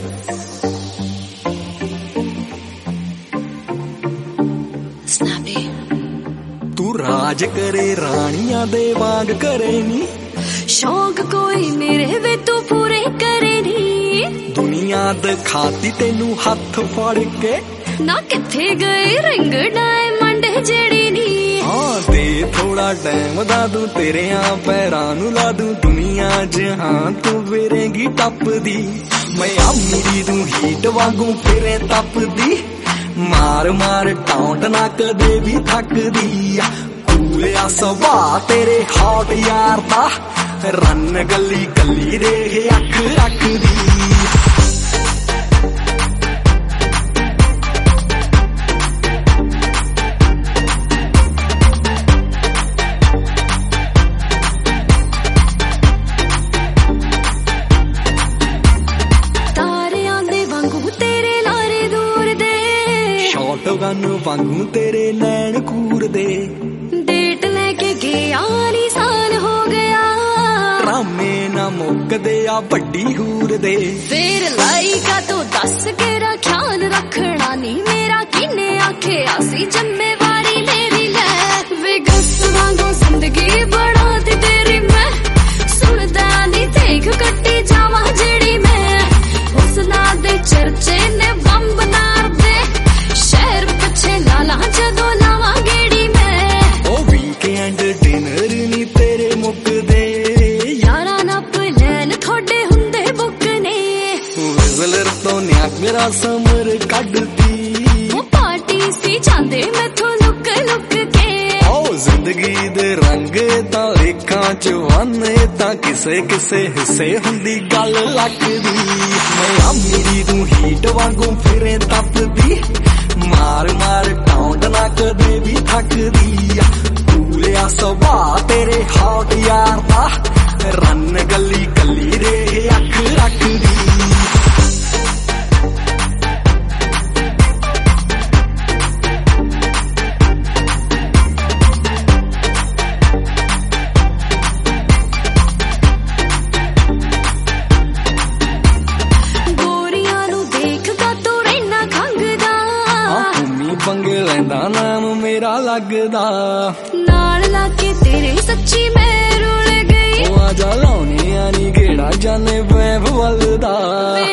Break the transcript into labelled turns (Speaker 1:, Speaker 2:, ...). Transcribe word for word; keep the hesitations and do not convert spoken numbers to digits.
Speaker 1: तू राज करे रानियां दे वांग करे नी,
Speaker 2: शौक कोई मेरे वे तू पूरे करे नी।
Speaker 1: दुनिया दिखाती तेनू हथ फड़ के,
Speaker 2: ना किथे गए रिंग डायमंड जेड़ी नी।
Speaker 1: हाँ दे थोड़ा टाइम दा दूं तेरे आ पैरां नू ला दूं, दुनिया जहां तू फिरेंगी टपदी, मैं अमीरी तू हीट वांगू फिरे तपदी, मार मार टाउंट ना कदे भी थकदी। कूलिया सवा तेरे हॉट यार दा, रन गली गली दे अख अख दी। गन वांगू तेरे नैन कूर दे,
Speaker 2: डेट लेके गया नी साल हो गया,
Speaker 1: ड्रामे ना मुकदे आ बड्डी हूर दे।
Speaker 2: फिर लाइका तो दस के ख्याल रखना नी मेरा, किने आखे आसी जिम्मेवारी मेरी ले। विगस वांगू जिंदगी बड़ा दी तेरी मैं, सुनदा नी देख कट्टी जावा जेड़ी मैं, हुस्ना दे चर्चे ने बंब नार दे, शहर पीछे लाला जदों लावा गेड़ी मैं।
Speaker 1: ओ वीकेंड डिनर नी तेरे मुकदे,
Speaker 2: यारा नप लैन थोड़े हुंदे बुक ने,
Speaker 1: विज़लर तो न्यागरा समर कड्डती,
Speaker 2: वो पार्टी सी जांदे मैथों लुक लुक के।
Speaker 1: ओ जिंदगी दे रंग तां लेखां च वन्ने तां किसे किसे हिस्से हुंदी गल लगदी, मैं अमीरी तू हीट वांगू फिरे तपदी, मार मार टाउंड ना कदे भी थकदी। कूलिया सवा तेरे हॉट यार दा, रन गली गली रे अख अख दी। पंगे लैंदा नाम मेरा लगदा,
Speaker 2: नाल लाके तेरे सच्ची मैं रुल गई,
Speaker 1: ओ आजा लाउने आनी गेड़ा जाने वैभ वलदा।